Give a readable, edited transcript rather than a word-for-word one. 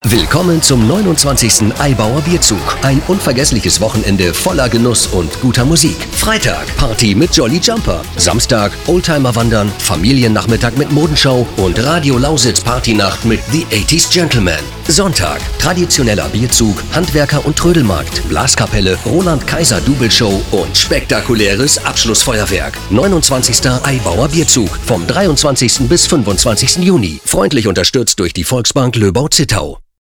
Willkommen zum 29. Eibauer Bierzug. Ein unvergessliches Wochenende voller Genuss und guter Musik. Freitag Party mit Jolly Jumper. Samstag Oldtimer wandern, Familiennachmittag mit Modenschau und Radio Lausitz Partynacht mit The 80s Gentleman. Sonntag traditioneller Bierzug, Handwerker- und Trödelmarkt, Blaskapelle, Roland Kaiser Doubleshow und spektakuläres Abschlussfeuerwerk. 29. Eibauer Bierzug vom 23. bis 25. Juni. Freundlich unterstützt durch die Volksbank Löbau-Zittau.